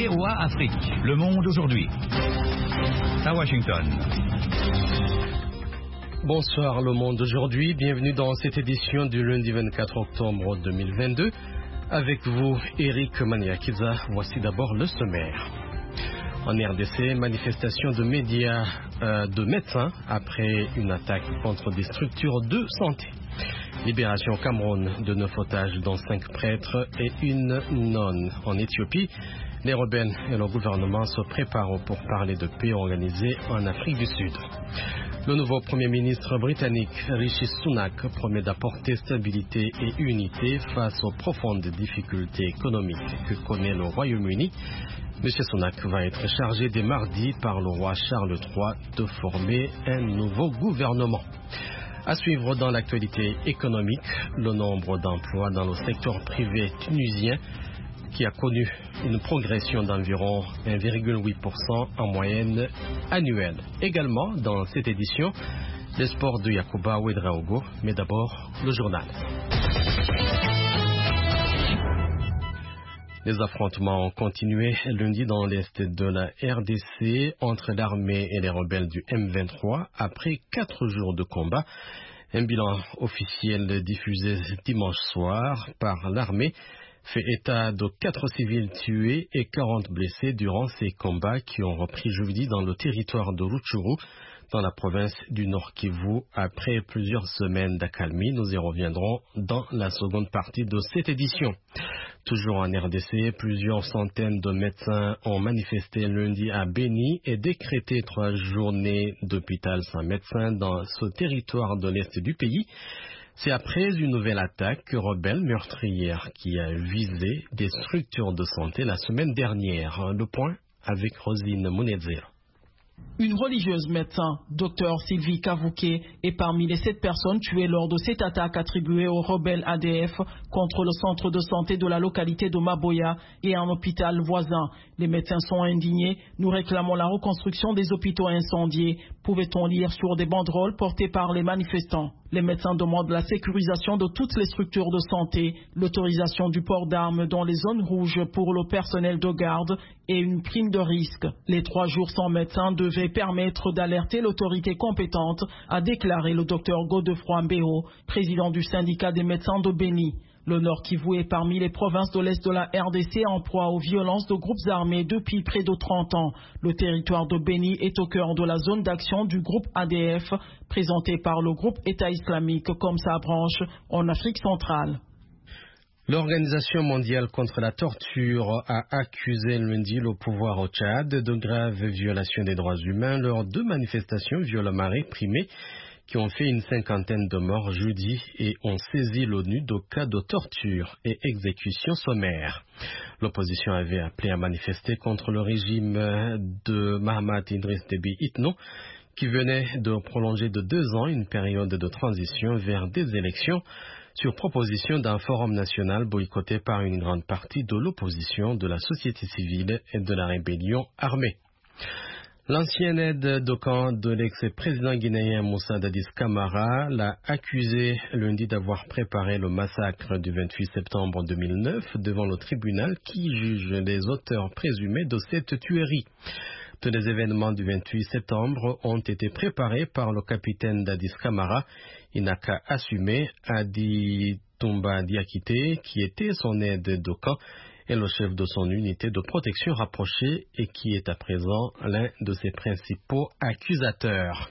VOA Afrique. Le monde aujourd'hui. À Washington. Bonsoir le monde aujourd'hui. Bienvenue dans cette édition du lundi 24 octobre 2022. Avec vous, Eric Maniakiza. Voici d'abord le sommaire. En RDC, manifestation de médecins après une attaque contre des structures de santé. Libération au Cameroun de 9 otages dont 5 prêtres et une nonne. En Éthiopie, les rebelles et le gouvernement se préparent pour parler de paix organisée en Afrique du Sud. Le nouveau Premier ministre britannique Rishi Sunak promet d'apporter stabilité et unité face aux profondes difficultés économiques que connaît le Royaume-Uni. M. Sunak va être chargé dès mardi par le roi Charles III de former un nouveau gouvernement. À suivre dans l'actualité économique, le nombre d'emplois dans le secteur privé tunisien qui a connu une progression d'environ 1,8% en moyenne annuelle. Également dans cette édition, les sports de Yacouba Ouedraogo, mais d'abord le journal. Les affrontements ont continué lundi dans l'est de la RDC entre l'armée et les rebelles du M23 après 4 jours de combat. Un bilan officiel diffusé dimanche soir par l'armée fait état de 4 civils tués et 40 blessés durant ces combats qui ont repris jeudi dans le territoire de Rutshuru, dans la province du Nord Kivu, après plusieurs semaines d'accalmie. Nous y reviendrons dans la seconde partie de cette édition. Toujours en RDC, plusieurs centaines de médecins ont manifesté lundi à Beni et décrété 3 journées d'hôpital sans médecin dans ce territoire de l'Est du pays. C'est après une nouvelle attaque rebelle meurtrière qui a visé des structures de santé la semaine dernière. Le point avec Rosine Mounedzera. Une religieuse médecin, Dr Sylvie Kavouké, est parmi les 7 personnes tuées lors de cette attaque attribuée aux rebelles ADF contre le centre de santé de la localité de Maboya et un hôpital voisin. Les médecins sont indignés. Nous réclamons la reconstruction des hôpitaux incendiés. Pouvait-on lire sur des banderoles portées par les manifestants? Les médecins demandent la sécurisation de toutes les structures de santé, l'autorisation du port d'armes dans les zones rouges pour le personnel de garde et une prime de risque. Les 3 jours sans médecin devaient permettre d'alerter l'autorité compétente, a déclaré le docteur Godefroy Mbéo, président du syndicat des médecins de Beni. Le Nord Kivu est parmi les provinces de l'Est de la RDC en proie aux violences de groupes armés depuis près de 30 ans. Le territoire de Beni est au cœur de la zone d'action du groupe ADF, présenté par le groupe État islamique comme sa branche en Afrique centrale. L'Organisation mondiale contre la torture a accusé lundi le pouvoir au Tchad de graves violations des droits humains lors de manifestations violemment réprimées qui ont fait une 50aine de morts jeudi et ont saisi l'ONU de cas de torture et exécutions sommaires. L'opposition avait appelé à manifester contre le régime de Mahamat Idriss Déby Itno qui venait de prolonger de 2 ans une période de transition vers des élections sur proposition d'un forum national boycotté par une grande partie de l'opposition, de la société civile et de la rébellion armée. L'ancien aide de camp de l'ex-président guinéen Moussa Dadis Camara l'a accusé lundi d'avoir préparé le massacre du 28 septembre 2009 devant le tribunal qui juge les auteurs présumés de cette tuerie. Tous les événements du 28 septembre ont été préparés par le capitaine Dadis Camara. Il n'a qu'à assumer Adi Toumba Diakité, qui était son aide de camp et le chef de son unité de protection rapprochée et qui est à présent l'un de ses principaux accusateurs.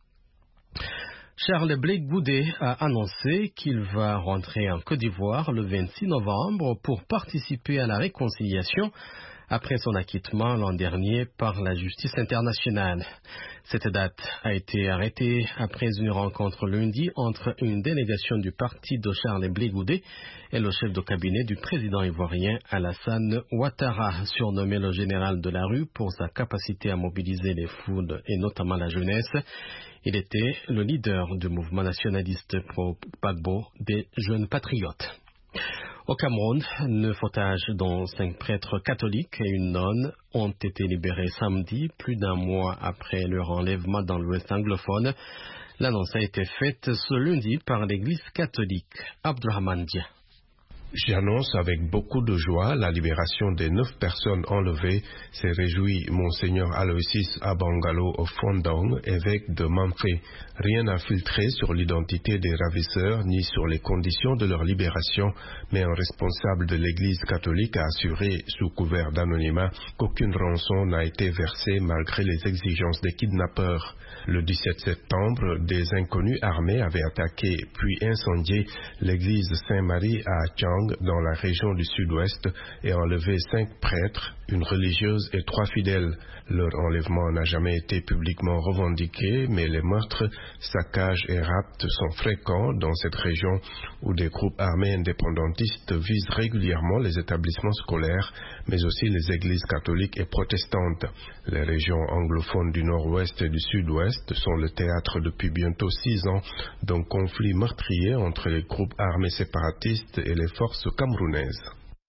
Charles Blé Goudé a annoncé qu'il va rentrer en Côte d'Ivoire le 26 novembre pour participer à la réconciliation après son acquittement l'an dernier par la justice internationale. Cette date a été arrêtée après une rencontre lundi entre une délégation du parti de Charles Blé Goudé et le chef de cabinet du président ivoirien Alassane Ouattara, surnommé le général de la rue pour sa capacité à mobiliser les foules et notamment la jeunesse. Il était le leader du mouvement nationaliste pro-Gbagbo des Jeunes Patriotes. Au Cameroun, 9 otages, dont 5 prêtres catholiques et une nonne, ont été libérés samedi, plus d'1 mois après leur enlèvement dans l'Ouest anglophone. L'annonce a été faite ce lundi par l'Église catholique. Abdurrahman Dia. J'annonce avec beaucoup de joie la libération des 9 personnes enlevées, s'est réjoui Monseigneur Aloysius Abangalo Ofondong, évêque de Mamfé. Rien n'a filtré sur l'identité des ravisseurs ni sur les conditions de leur libération, mais un responsable de l'Église catholique a assuré, sous couvert d'anonymat, qu'aucune rançon n'a été versée malgré les exigences des kidnappeurs. Le 17 septembre, des inconnus armés avaient attaqué puis incendié l'église Saint-Marie à Chang, dans la région du sud-ouest, et enlevé 5 prêtres, une religieuse et 3 fidèles. Leur enlèvement n'a jamais été publiquement revendiqué, mais les meurtres, saccages et rapts sont fréquents dans cette région où des groupes armés indépendantistes visent régulièrement les établissements scolaires, mais aussi les églises catholiques et protestantes. Les régions anglophones du nord-ouest et du sud-ouest sont le théâtre depuis bientôt 6 ans d'un conflit meurtrier entre les groupes armés séparatistes et les forces camerounaises.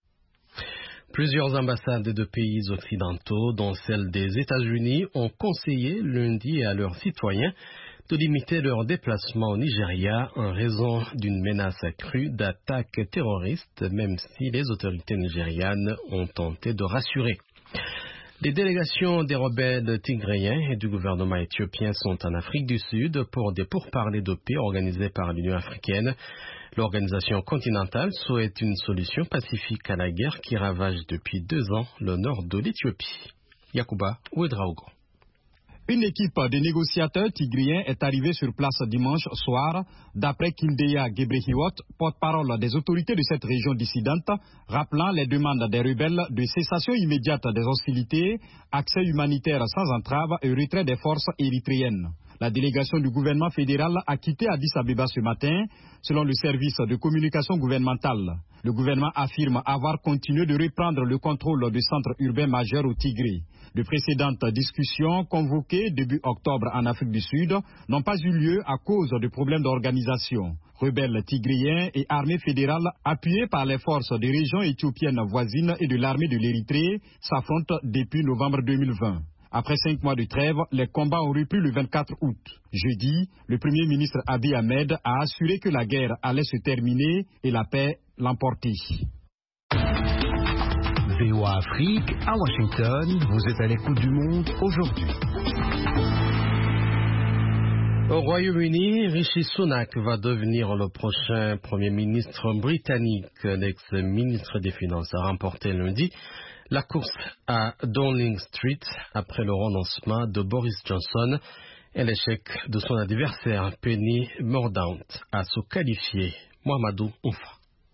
Plusieurs ambassades de pays occidentaux, dont celle des États-Unis, ont conseillé lundi à leurs citoyens de limiter leurs déplacements au Nigeria en raison d'une menace accrue d'attaques terroristes, même si les autorités nigérianes ont tenté de rassurer. Les délégations des rebelles tigréens et du gouvernement éthiopien sont en Afrique du Sud pour des pourparlers de paix organisés par l'Union africaine. L'organisation continentale souhaite une solution pacifique à la guerre qui ravage depuis 2 ans le nord de l'Éthiopie. Yakuba Ouedraogo. Une équipe de négociateurs tigriens est arrivée sur place dimanche soir, d'après Kindeya Gebrehiwot, porte-parole des autorités de cette région dissidente, rappelant les demandes des rebelles de cessation immédiate des hostilités, accès humanitaire sans entrave et retrait des forces érythréennes. La délégation du gouvernement fédéral a quitté Addis Abeba ce matin, selon le service de communication gouvernementale. Le gouvernement affirme avoir continué de reprendre le contrôle du centre urbain majeur au Tigré. De précédentes discussions convoquées début octobre en Afrique du Sud n'ont pas eu lieu à cause de problèmes d'organisation. Rebelles tigréens et armées fédérales appuyées par les forces des régions éthiopiennes voisines et de l'armée de l'Érythrée s'affrontent depuis novembre 2020. Après 5 mois de trêve, les combats ont repris le 24 août. Jeudi, le Premier ministre Abiy Ahmed a assuré que la guerre allait se terminer et la paix l'emporter. VOA Afrique, à Washington, vous êtes à l'écoute du monde aujourd'hui. Au Royaume-Uni, Rishi Sunak va devenir le prochain Premier ministre britannique. L'ex-ministre des Finances a remporté lundi la course à Downing Street après le renoncement de Boris Johnson et l'échec de son adversaire Penny Mordaunt à se qualifier. Mohamedou Oufa.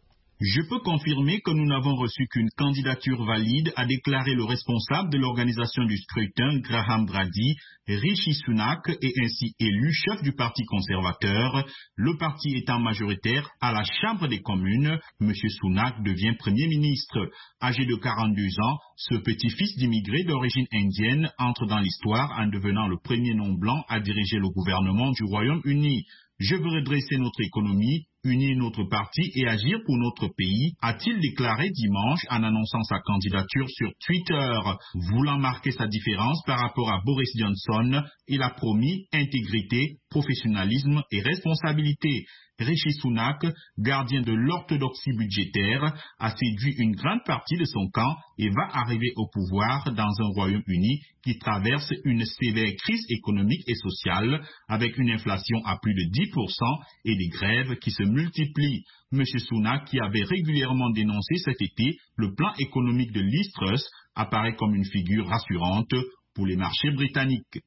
Je peux confirmer que nous n'avons reçu qu'une candidature valide, a déclaré le responsable de l'organisation du scrutin, Graham Brady. Rishi Sunak est ainsi élu chef du Parti conservateur. Le parti étant majoritaire à la Chambre des communes, M. Sunak devient Premier ministre. Âgé de 42 ans, ce petit-fils d'immigrés d'origine indienne entre dans l'histoire en devenant le premier non-blanc à diriger le gouvernement du Royaume-Uni. Je veux redresser notre économie, unir notre parti et agir pour notre pays, a-t-il déclaré dimanche en annonçant sa candidature sur Twitter. Voulant marquer sa différence par rapport à Boris Johnson, il a promis intégrité, professionnalisme et responsabilité. Rishi Sunak, gardien de l'orthodoxie budgétaire, a séduit une grande partie de son camp et va arriver au pouvoir dans un Royaume-Uni qui traverse une sévère crise économique et sociale avec une inflation à plus de 10% et des grèves qui se multiplient. M. Sunak, qui avait régulièrement dénoncé cet été le plan économique de Liz Truss, apparaît comme une figure rassurante pour les marchés britanniques.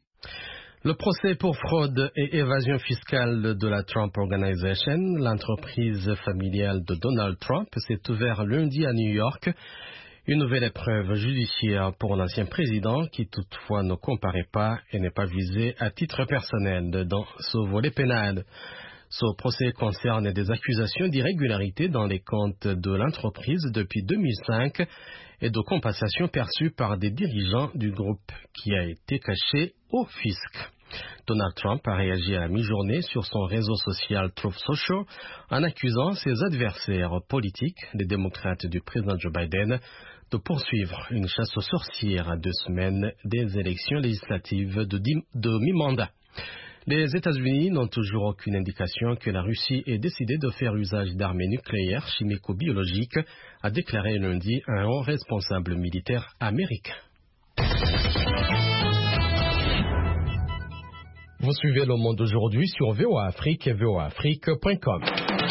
Le procès pour fraude et évasion fiscale de la Trump Organization, l'entreprise familiale de Donald Trump, s'est ouvert lundi à New York. Une nouvelle épreuve judiciaire pour l'ancien président qui toutefois ne comparaît pas et n'est pas visé à titre personnel dans ce volet pénal. Ce procès concerne des accusations d'irrégularité dans les comptes de l'entreprise depuis 2005 et de compensation perçue par des dirigeants du groupe qui a été caché au fisc. Donald Trump a réagi à la mi-journée sur son réseau social Truth Social en accusant ses adversaires politiques, les démocrates du président Joe Biden, de poursuivre une chasse aux sorcières à 2 semaines des élections législatives de mi-mandat. Les États-Unis n'ont toujours aucune indication que la Russie ait décidé de faire usage d'armes nucléaires chimico-biologiques, a déclaré lundi un haut responsable militaire américain. Vous suivez Le Monde aujourd'hui sur VOA Afrique et voaafrique.com.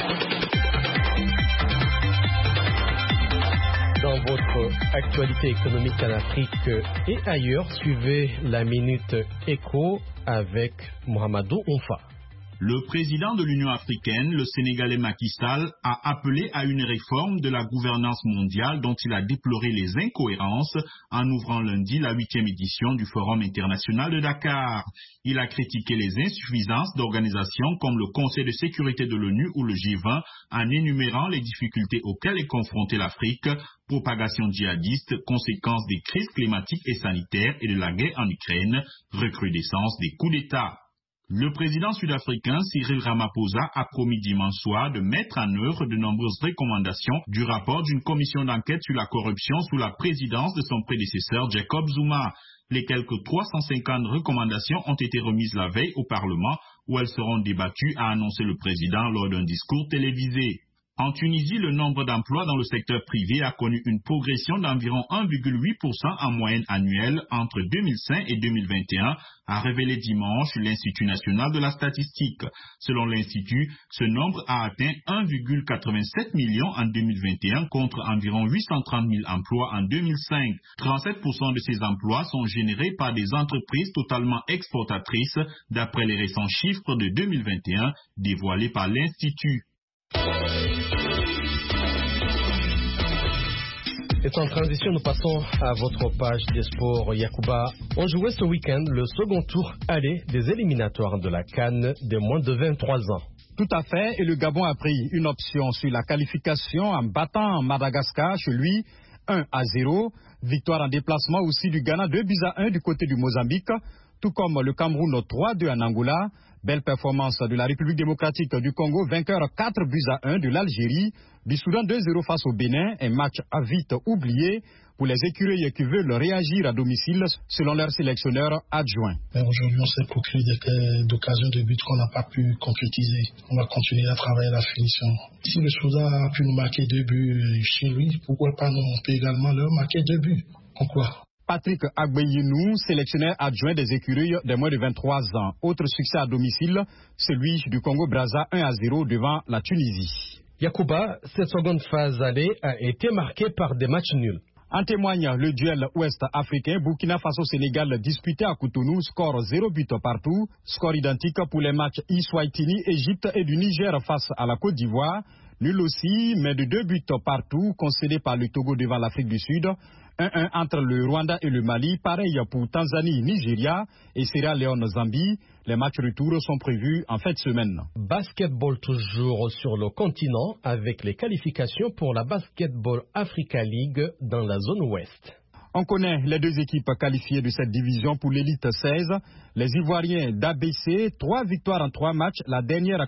Dans votre actualité économique en Afrique et ailleurs, suivez la Minute Éco avec Mohamedou Oumfa. Le président de l'Union africaine, le Sénégalais Macky Sall, a appelé à une réforme de la gouvernance mondiale dont il a déploré les incohérences en ouvrant lundi la 8e édition du Forum international de Dakar. Il a critiqué les insuffisances d'organisations comme le Conseil de sécurité de l'ONU ou le G20 en énumérant les difficultés auxquelles est confrontée l'Afrique, propagation djihadiste, conséquences des crises climatiques et sanitaires et de la guerre en Ukraine, recrudescence des coups d'État. Le président sud-africain Cyril Ramaphosa a promis dimanche soir de mettre en œuvre de nombreuses recommandations du rapport d'une commission d'enquête sur la corruption sous la présidence de son prédécesseur Jacob Zuma. Les quelques 350 recommandations ont été remises la veille au Parlement où elles seront débattues, a annoncé le président lors d'un discours télévisé. En Tunisie, le nombre d'emplois dans le secteur privé a connu une progression d'environ 1,8% en moyenne annuelle entre 2005 et 2021, a révélé dimanche l'Institut national de la statistique. Selon l'Institut, ce nombre a atteint 1,87 million en 2021 contre environ 830 000 emplois en 2005. 37% de ces emplois sont générés par des entreprises totalement exportatrices, d'après les récents chiffres de 2021 dévoilés par l'Institut. Et en transition, nous passons à votre page des sports. Yacouba, on jouait ce week-end le second tour aller des éliminatoires de la CAN de moins de 23 ans. Tout à fait, et le Gabon a pris une option sur la qualification en battant Madagascar chez lui 1-0. Victoire en déplacement aussi du Ghana 2-1 du côté du Mozambique, tout comme le Cameroun 3-2 en Angola. Belle performance de la République démocratique du Congo, vainqueur 4-1 de l'Algérie, du Soudan 2-0 face au Bénin, un match à vite oublié pour les écureuils qui veulent réagir à domicile selon leur sélectionneur adjoint. Aujourd'hui, on s'est procuré d'occasions de but qu'on n'a pas pu concrétiser. On va continuer à travailler la finition. Si le Soudan a pu nous marquer 2 buts chez lui, pourquoi pas nous, on peut également leur marquer 2 buts. Pourquoi ? Patrick Agbeyinou, sélectionneur adjoint des écureuils de moins de 23 ans. Autre succès à domicile, celui du Congo-Brazza 1-0 devant la Tunisie. Yacouba, cette seconde phase aller a été marquée par des matchs nuls. En témoigne le duel ouest-africain Burkina Faso-Sénégal disputé à Cotonou, score 0 but partout, score identique pour les matchs Eswatini, Égypte et du Niger face à la Côte d'Ivoire. Nul aussi, mais de 2 buts partout, concédés par le Togo devant l'Afrique du Sud. 1-1 entre le Rwanda et le Mali, pareil pour Tanzanie, Nigeria et Sierra Leone, Zambie. Les matchs retour sont prévus en fin de semaine. Basketball toujours sur le continent avec les qualifications pour la Basketball Africa League dans la zone ouest. On connaît les 2 équipes qualifiées de cette division pour l'élite 16. Les Ivoiriens d'ABC, 3 victoires en 3 matchs, la dernière à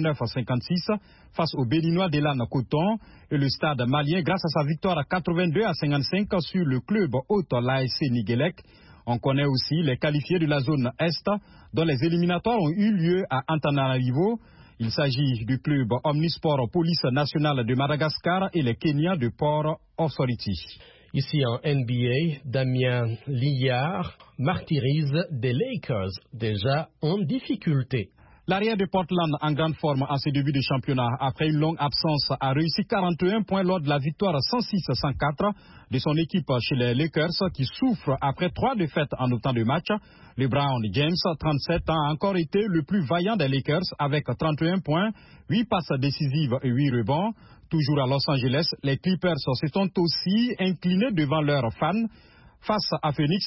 89-56 face aux Béninois d'Elan Coton et le stade malien grâce à sa victoire à 82-55 sur le club hôte l'ASC Niguelec. On connaît aussi les qualifiés de la zone Est dont les éliminatoires ont eu lieu à Antananarivo. Il s'agit du club Omnisport Police Nationale de Madagascar et les Kenyans de Port Authority. Ici en NBA, Damien Lillard martyrise des Lakers, déjà en difficulté. L'arrière de Portland en grande forme en ses débuts de championnat après une longue absence a réussi 41 points lors de la victoire 106-104 de son équipe chez les Lakers qui souffrent après 3 défaites en autant de matchs. LeBron James, 37 ans, a encore été le plus vaillant des Lakers avec 31 points, 8 passes décisives et 8 rebonds. Toujours à Los Angeles, les Clippers se sont aussi inclinés devant leurs fans face à Phoenix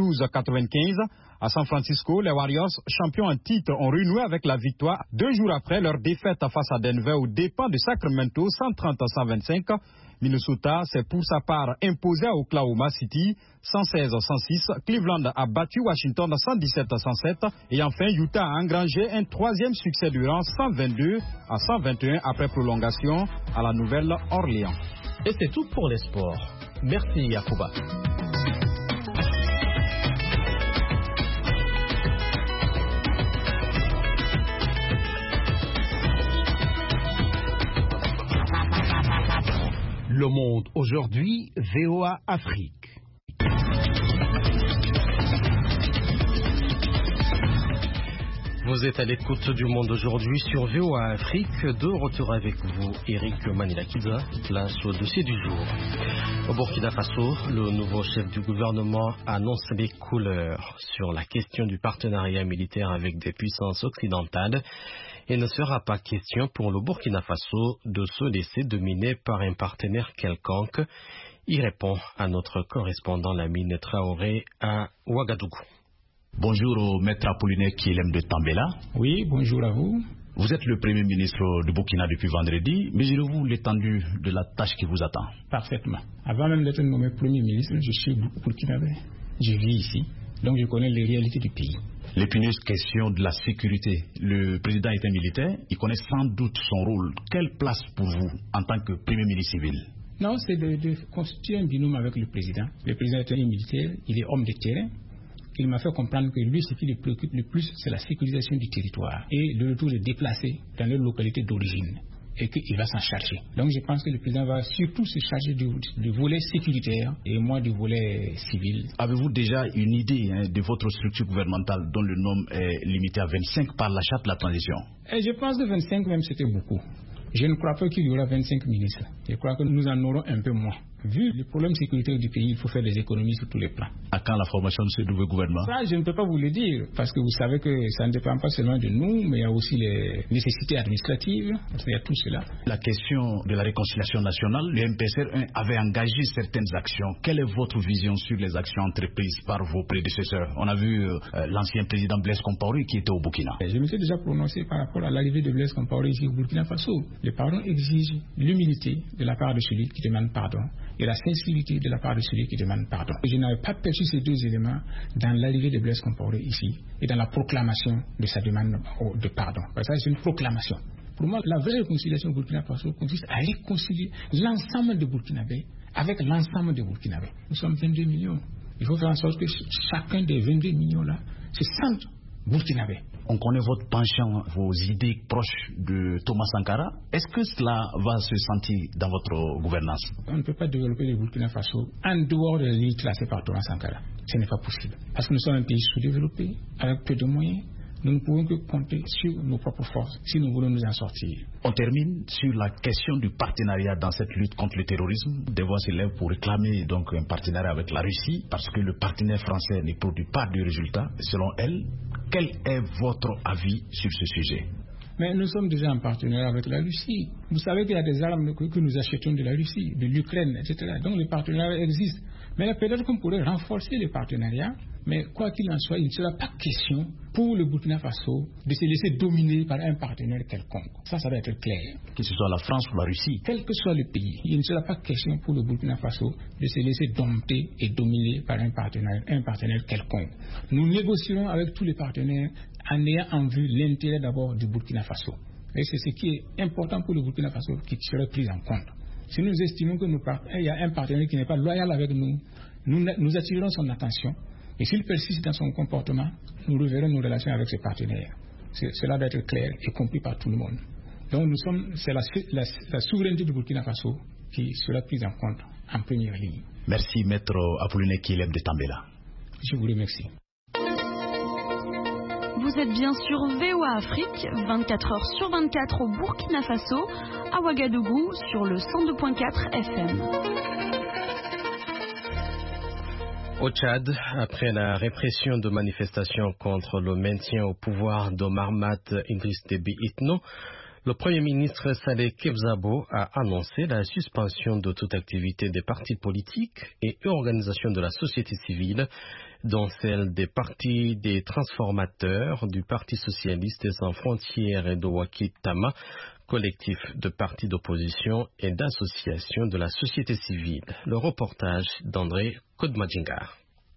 112-95. À San Francisco, les Warriors, champions en titre, ont renoué avec la victoire 2 jours après leur défaite face à Denver aux dépens de Sacramento 130-125. Minnesota s'est pour sa part imposé à Oklahoma City 116-106. Cleveland a battu Washington 117-107. Et enfin, Utah a engrangé un 3e succès du rang 122-121 après prolongation à la Nouvelle-Orléans. Et c'est tout pour les sports. Merci Yacouba. Le Monde aujourd'hui, VOA Afrique. Vous êtes à l'écoute du Monde aujourd'hui sur VOA Afrique. De retour avec vous, Eric Manilakiza. Place au dossier du jour. Au Burkina Faso, le nouveau chef du gouvernement annonce les couleurs sur la question du partenariat militaire avec des puissances occidentales. Il ne sera pas question pour le Burkina Faso de se laisser dominer par un partenaire quelconque. Il répond à notre correspondant Lamine Traoré à Ouagadougou. Bonjour au maître Apollinaire Kilem de Tambela. Oui, bonjour à vous. Vous êtes le Premier ministre du Burkina depuis vendredi. Mesurez-vous l'étendue de la tâche qui vous attend? Parfaitement. Avant même d'être nommé Premier ministre, je suis burkinabé. Je vis ici, donc je connais les réalités du pays. L'épineuse question de la sécurité. Le président est un militaire, il connaît sans doute son rôle. Quelle place pour vous en tant que Premier ministre civil? Non, c'est de constituer un binôme avec le président. Le président est un militaire, il est homme de terrain. Il m'a fait comprendre que lui, ce qui le préoccupe le plus, c'est la sécurisation du territoire et le retour des déplacés dans leur localité d'origine et qu'il va s'en charger. Donc je pense que le président va surtout se charger du volet sécuritaire et moi du volet civil. Avez-vous déjà une idée de votre structure gouvernementale dont le nombre est limité à 25 par la charte de la transition? Et je pense que 25 même c'était beaucoup. Je ne crois pas qu'il y aura 25 ministres. Je crois que nous en aurons un peu moins. Vu le problème sécuritaire du pays, il faut faire des économies sur tous les plans. À quand la formation de ce nouveau gouvernement? Ça, je ne peux pas vous le dire, parce que vous savez que ça ne dépend pas seulement de nous, mais il y a aussi les nécessités administratives, il y a tout cela. La question de la réconciliation nationale, le MPSR avait engagé certaines actions. Quelle est votre vision sur les actions entreprises par vos prédécesseurs? On a vu l'ancien président Blaise Compaoré qui était au Burkina. Je me suis déjà prononcé par rapport à l'arrivée de Blaise Compaoré ici au Burkina Faso. Le pardon exige l'humilité de la part de celui qui demande pardon et la sincérité de la part de celui qui demande pardon. Je n'avais pas perçu ces deux éléments dans l'arrivée de Blaise Compaoré ici et dans la proclamation de sa demande de pardon. Parce que c'est une proclamation. Pour moi, la vraie réconciliation au Burkina Faso consiste à réconcilier l'ensemble des Burkinabés avec l'ensemble des Burkinabés. Nous sommes 22 millions. Il faut faire en sorte que chacun des 22 millions-là se sente Burkinabé. On connaît votre penchant, vos idées proches de Thomas Sankara. Est-ce que cela va se sentir dans votre gouvernance? On ne peut pas développer le Burkina Faso en dehors de la ligne tracée par Thomas Sankara. Ce n'est pas possible. Parce que nous sommes un pays sous-développé, avec peu de moyens. Nous ne pouvons que compter sur nos propres forces si nous voulons nous en sortir. On termine sur la question du partenariat dans cette lutte contre le terrorisme. Des voix s'élèvent pour réclamer donc un partenariat avec la Russie parce que le partenaire français ne produit pas de résultats. Selon elle, quel est votre avis sur ce sujet? Mais nous sommes déjà en partenariat avec la Russie. Vous savez qu'il y a des armes que nous achetons de la Russie, de l'Ukraine, etc. Donc le partenariat existe. Mais peut-être qu'on pourrait renforcer le partenariat. Mais quoi qu'il en soit, il ne sera pas question pour le Burkina Faso de se laisser dominer par un partenaire quelconque. Ça doit être clair. Que ce soit la France ou la Russie. Quel que soit le pays, il ne sera pas question pour le Burkina Faso de se laisser dompter et dominer par un partenaire quelconque. Nous négocierons avec tous les partenaires en ayant en vue l'intérêt d'abord du Burkina Faso. Et c'est ce qui est important pour le Burkina Faso qui serait pris en compte. Si nous estimons qu'il y a un partenaire qui n'est pas loyal avec nous, nous attirerons son attention. Et s'il persiste dans son comportement, nous reverrons nos relations avec ses partenaires. Cela doit être clair et compris par tout le monde. Donc c'est la souveraineté du Burkina Faso qui sera prise en compte en première ligne. Merci maître Apollinaire Kilem de Tambela. Je vous remercie. Vous êtes bien sur VOA Afrique, 24 heures sur 24 au Burkina Faso, à Ouagadougou sur le 102.4 FM. Au Tchad, après la répression de manifestations contre le maintien au pouvoir d'Omar Mat Idriss Déby Itno, le Premier ministre Saleh Kebzabo a annoncé la suspension de toute activité des partis politiques et organisations de la société civile, dont celle des partis des transformateurs, du Parti socialiste sans frontières et de Wakil Tama, collectif de partis d'opposition et d'associations de la société civile. Le reportage d'André Kodmadjingar.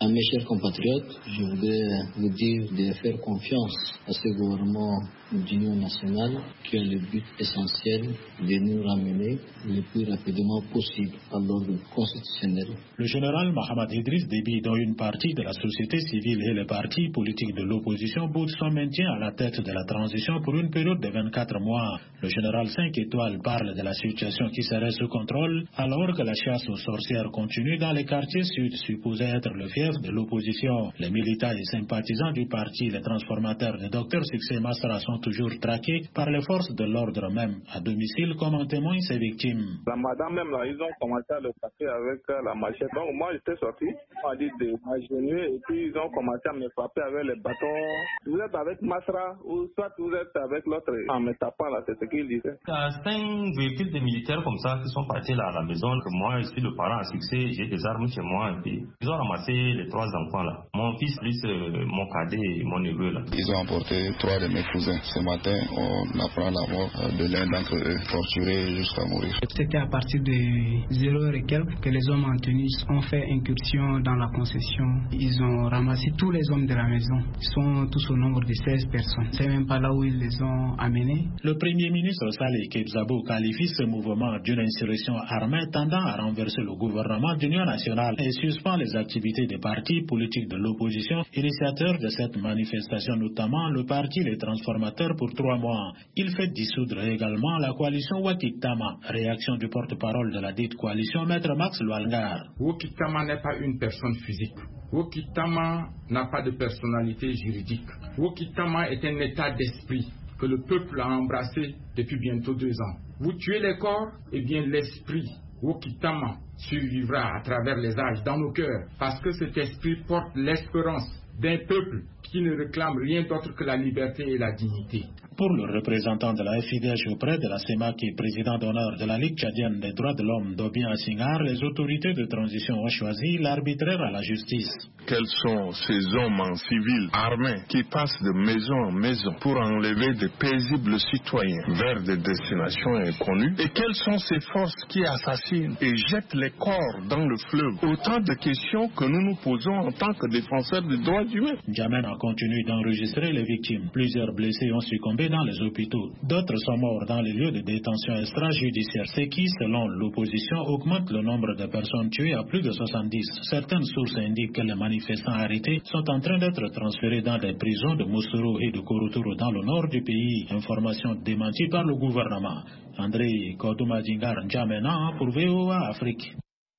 À mes chers compatriotes, je voudrais vous dire de faire confiance à ce gouvernement d'union nationale qui a le but essentiel de nous ramener le plus rapidement possible à l'ordre constitutionnel. Le général Mohamed Idriss Déby, dont une partie de la société civile et les partis politiques de l'opposition boutent son maintien à la tête de la transition pour une période de 24 mois. Le général 5 étoiles parle de la situation qui serait sous contrôle alors que la chasse aux sorcières continue dans les quartiers sud supposés être le fief de l'opposition. Les militants et sympathisants du parti, les transformateurs de Dr Succès Masra sont toujours traqués par les forces de l'ordre même à domicile, comme en témoignent ses victimes. La madame même là, ils ont commencé à le frapper avec la machette. Donc moi j'étais sorti, on m'a dit de m'agenouiller et puis ils ont commencé à me frapper avec les bâtons. Vous êtes avec Masra ou soit vous êtes avec l'autre en me tapant là, c'est ce qu'il disait. Il y a 5 véhicules de militaires comme ça qui sont partis là à la maison. Moi je suis le parent à Succès, j'ai des armes chez moi et puis ils ont ramassé les 3 enfants là. Mon fils plus mon cadet et mon neveu là. Ils ont emporté 3 de mes cousins. Ce matin, on apprend la mort de l'un d'entre eux, torturé jusqu'à mourir. C'était à partir de 0h et quelques que les hommes en tenue ont fait incursion dans la concession. Ils ont ramassé tous les hommes de la maison. Ils sont tous au nombre de 16 personnes. C'est même pas là où ils les ont amenés. Le Premier ministre Saleh Kebzabo qualifie ce mouvement d'une insurrection armée tendant à renverser le gouvernement d'union nationale et suspend les activités des partis politiques de l'opposition, initiateurs de cette manifestation, notamment le parti Les Transformateurs, pour 3 mois. Il fait dissoudre également la coalition Wakitama. Réaction du porte-parole de la dite coalition, Maître Max Lualgar. Wakitama n'est pas une personne physique. Wakitama n'a pas de personnalité juridique. Wakitama est un état d'esprit que le peuple a embrassé depuis bientôt 2 ans. Vous tuez les corps, eh bien l'esprit Wakitama survivra à travers les âges dans nos cœurs, parce que cet esprit porte l'espérance d'un peuple qui ne réclame rien d'autre que la liberté et la dignité. Pour le représentant de la FIDH auprès de la CEMAC et président d'honneur de la Ligue tchadienne des droits de l'homme, Dobien Assingar, les autorités de transition ont choisi l'arbitraire à la justice. Quels sont ces hommes en civil armés qui passent de maison en maison pour enlever de paisibles citoyens vers des destinations inconnues? Et quelles sont ces forces qui assassinent et jettent les corps dans le fleuve? Autant de questions que nous nous posons en tant que défenseurs des droits humains. Djamena continue d'enregistrer les victimes. Plusieurs blessés ont succombé dans les hôpitaux. D'autres sont morts dans les lieux de détention extrajudiciaire, ce qui, selon l'opposition, augmente le nombre de personnes tuées à plus de 70. Certaines sources indiquent que les manifestants arrêtés sont en train d'être transférés dans des prisons de Moussoro et de Korotoro dans le nord du pays. Information démentie par le gouvernement. André Kodoumadingar N'Djamena pour VOA Afrique.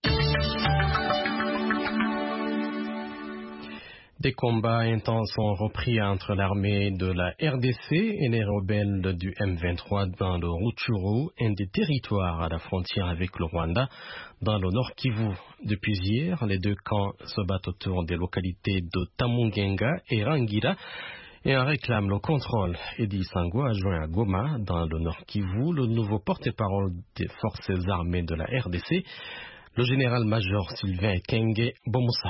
Des combats intenses ont repris entre l'armée de la RDC et les rebelles du M23 dans le Rutshuru, un des territoires à la frontière avec le Rwanda, dans le Nord Kivu. Depuis hier, les 2 camps se battent autour des localités de Tamungenga et Rangira et en réclament le contrôle. Eddie Sango a joint à Goma, dans le Nord Kivu, le nouveau porte-parole des forces armées de la RDC, le général-major Sylvain Kenge Bomusa.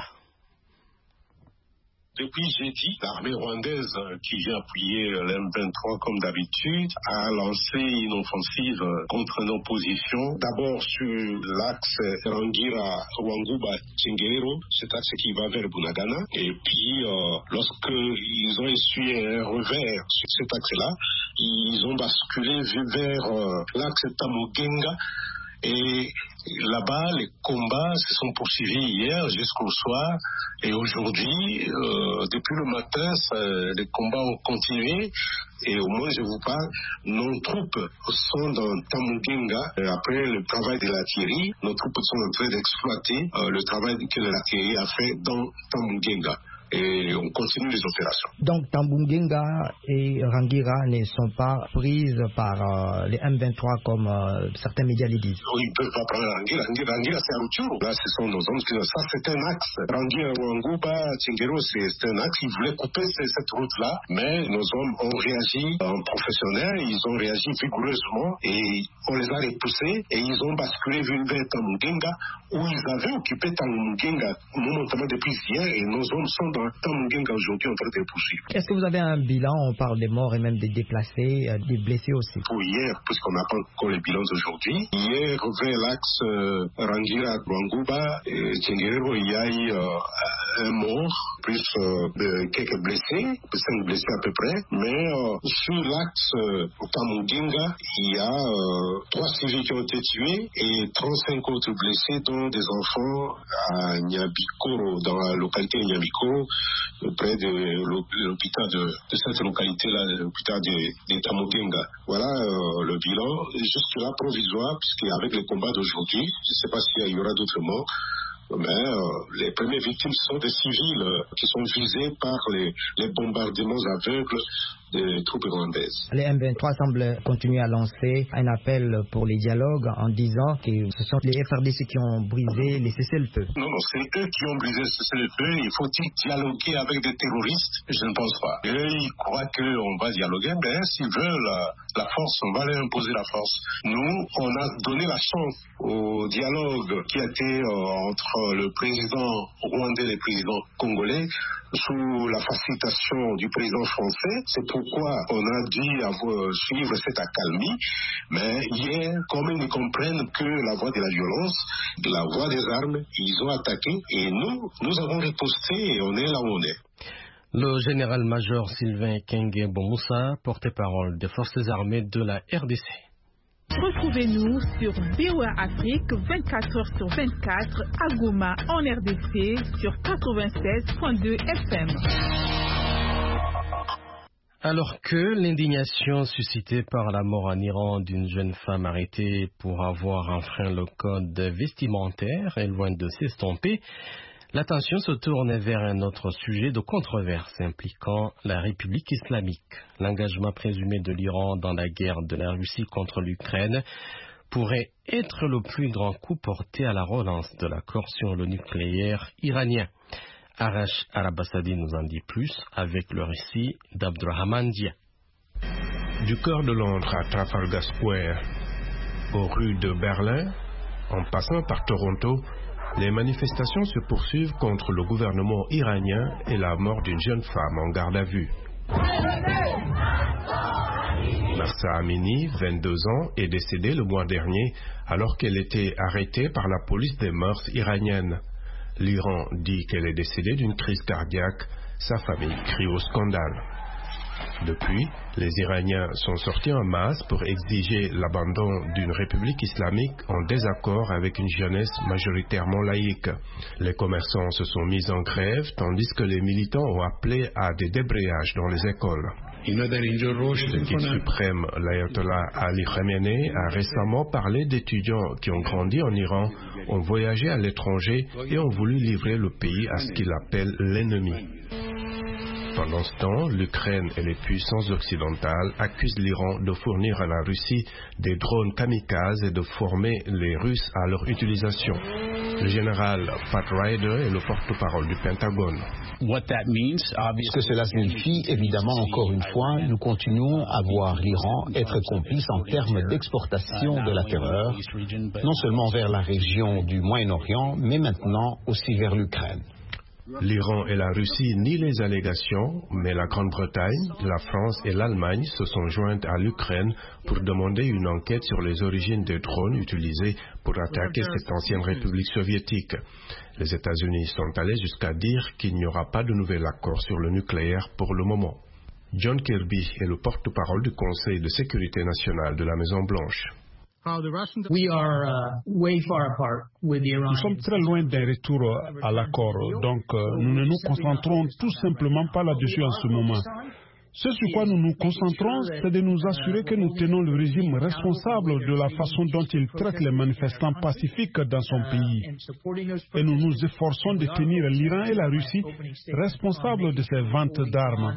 Depuis jeudi, l'armée rwandaise qui vient appuyer l'M23 comme d'habitude a lancé une offensive contre nos positions. D'abord sur l'axe Rangira-Wanguba-Tchengerero, cet axe qui va vers Bunagana. Et puis, lorsqu'ils ont essuyé un revers sur cet axe-là, ils ont basculé vers l'axe Tamugenga. Et là-bas, les combats se sont poursuivis hier jusqu'au soir. Et aujourd'hui, depuis le matin, les combats ont continué. Et au moins, je vous parle, nos troupes sont dans Tamugenga. Après le travail de l'artillerie, nos troupes sont en train d'exploiter le travail que l'artillerie a fait dans Tamugenga. Et on continue les opérations. Donc Tamungenga et Rangira ne sont pas prises par les M23 comme certains médias le disent. Oui, ils ne peuvent pas prendre Rangira. Rangira, c'est un Rutshuru. Là, ce sont nos hommes. Ça, c'est un axe. Rangira, Wanguba, Tchengero, c'est un axe. Ils voulaient couper cette route-là, mais nos hommes ont réagi en professionnels. Ils ont réagi vigoureusement et on les a repoussés et ils ont basculé vers Tamungenga où ils avaient occupé Tamungenga momentanément depuis hier et nos hommes sont dans Tamungenga aujourd'hui en train de poursuivre. Est-ce que vous avez un bilan? On parle des morts et même des déplacés, des blessés aussi. Pour hier, puisqu'on n'a pas encore les bilans d'aujourd'hui, hier vers l'axe Rangira-Wanguba et Tchengerero, il y a eu un mort, plus quelques blessés, 5 blessés à peu près. Mais sur l'axe Tamugenga, il y a 3 civils qui ont été tués et 35 autres blessés, dont des enfants à Nyabikoro, dans la localité de Nyabikoro, près de l'hôpital de cette localité-là, l'hôpital de Tamugenga. Voilà le bilan, jusque-là provisoire, puisqu'avec les combats d'aujourd'hui, je ne sais pas s'il y aura d'autres morts, mais les premières victimes sont des civils qui sont visés par les bombardements aveugles des troupes rwandaises. Les M23 semblent continuer à lancer un appel pour les dialogues en disant que ce sont les FRDC qui ont brisé les cessez-le-feu. Non, c'est eux qui ont brisé le cessez-le-feu. Il faut-il dialoguer avec des terroristes? Je ne pense pas. Eux, ils croient qu'on va dialoguer, mais s'ils veulent la force, on va leur imposer la force. Nous, on a donné la chance au dialogue qui a été entre le président rwandais et le président congolais sous la facilitation du président français. C'est pourquoi on a dû suivre cette accalmie. Mais hier, comme ils ne comprennent que la voie de la violence, la voie des armes, ils ont attaqué et nous avons riposté et on est là où on est. Le général-major Sylvain Kenge Bomoussa, porte-parole des forces armées de la RDC. Retrouvez-nous sur VOA Afrique 24h/24 à Goma en RDC sur 96.2 FM. Alors que l'indignation suscitée par la mort en Iran d'une jeune femme arrêtée pour avoir enfreint le code vestimentaire est loin de s'estomper, l'attention se tourne vers un autre sujet de controverse impliquant la République islamique. L'engagement présumé de l'Iran dans la guerre de la Russie contre l'Ukraine pourrait être le plus grand coup porté à la relance de l'accord sur le nucléaire iranien. Arash Arabassadi nous en dit plus avec le récit d'Abdurrahman Dia. Du cœur de Londres à Trafalgar Square, aux rues de Berlin, en passant par Toronto, les manifestations se poursuivent contre le gouvernement iranien et la mort d'une jeune femme en garde à vue. Mahsa Amini, 22 ans, est décédée le mois dernier alors qu'elle était arrêtée par la police des mœurs iraniennes. L'Iran dit qu'elle est décédée d'une crise cardiaque. Sa famille crie au scandale. Depuis, les Iraniens sont sortis en masse pour exiger l'abandon d'une république islamique en désaccord avec une jeunesse majoritairement laïque. Les commerçants se sont mis en grève tandis que les militants ont appelé à des débrayages dans les écoles. Le guide suprême, l'ayatollah Ali Khamenei, a récemment parlé d'étudiants qui ont grandi en Iran, ont voyagé à l'étranger et ont voulu livrer le pays à ce qu'il appelle l'ennemi. Pendant ce temps, l'Ukraine et les puissances occidentales accusent l'Iran de fournir à la Russie des drones kamikazes et de former les Russes à leur utilisation. Le général Pat Ryder est le porte-parole du Pentagone. Ce que cela signifie, évidemment, encore une fois, nous continuons à voir l'Iran être complice en termes d'exportation de la terreur, non seulement vers la région du Moyen-Orient, mais maintenant aussi vers l'Ukraine. L'Iran et la Russie nient les allégations, mais la Grande-Bretagne, la France et l'Allemagne se sont jointes à l'Ukraine pour demander une enquête sur les origines des drones utilisés pour attaquer cette ancienne république soviétique. Les États-Unis sont allés jusqu'à dire qu'il n'y aura pas de nouvel accord sur le nucléaire pour le moment. John Kirby est le porte-parole du Conseil de sécurité nationale de la Maison-Blanche. Nous sommes très loin d'un retour à l'accord, donc nous ne nous concentrons tout simplement pas là-dessus en ce moment. Ce sur quoi nous nous concentrons, c'est de nous assurer que nous tenons le régime responsable de la façon dont il traite les manifestants pacifiques dans son pays. Et nous nous efforçons de tenir l'Iran et la Russie responsables de ces ventes d'armes.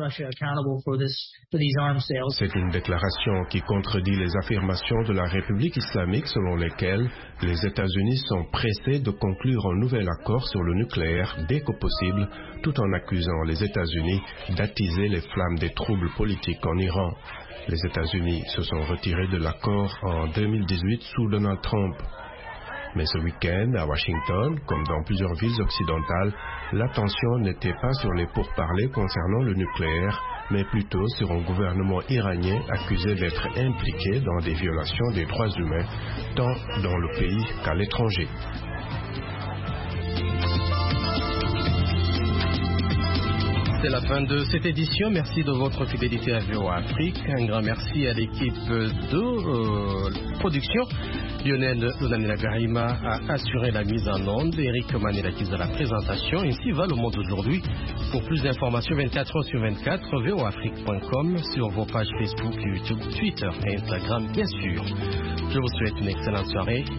C'est une déclaration qui contredit les affirmations de la République islamique selon lesquelles les États-Unis sont pressés de conclure un nouvel accord sur le nucléaire dès que possible, tout en accusant les États-Unis d'attiser les flammes des troubles politiques en Iran. Les États-Unis se sont retirés de l'accord en 2018 sous Donald Trump. Mais ce week-end, à Washington, comme dans plusieurs villes occidentales, l'attention n'était pas sur les pourparlers concernant le nucléaire, mais plutôt sur un gouvernement iranien accusé d'être impliqué dans des violations des droits humains, tant dans le pays qu'à l'étranger. C'est la fin de cette édition. Merci de votre fidélité à VOA Afrique. Un grand merci à l'équipe de production. Lionel Donanela Garima a assuré la mise en onde. Eric Manelakis à la présentation. Ainsi va le monde aujourd'hui. Pour plus d'informations, 24 heures sur 24, voafrique.com, sur vos pages Facebook, YouTube, Twitter et Instagram, bien sûr. Je vous souhaite une excellente soirée.